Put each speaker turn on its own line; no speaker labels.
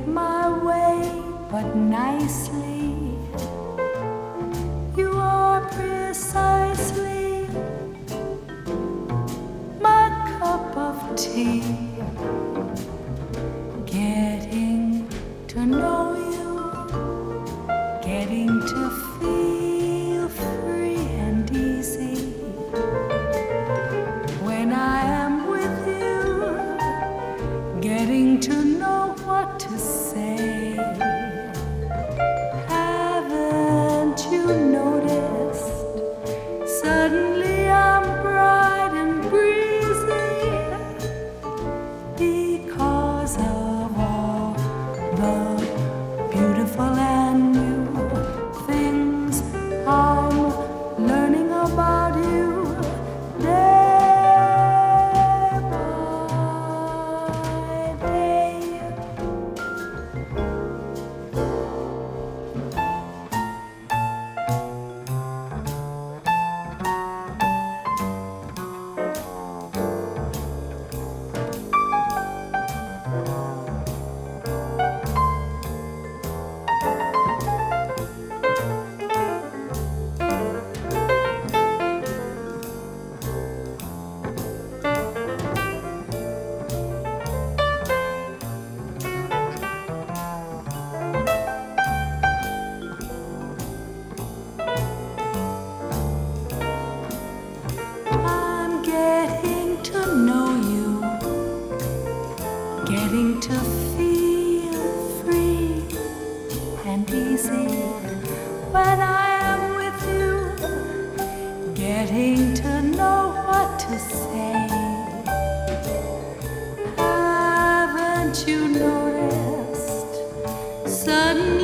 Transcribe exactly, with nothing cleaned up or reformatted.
my way, but nicely. You are precisely my cup of tea. Getting to know you, getting to feel free and easy. When I am with you, getting to know what to say. Haven't you noticed? Suddenly I'm bright and breezy because of all the beautiful and new things I'm learning about you. Day by day. I'm getting to know you, getting to feel free and easy when I am with you, getting to know what to say. Haven't you noticed? Suddenly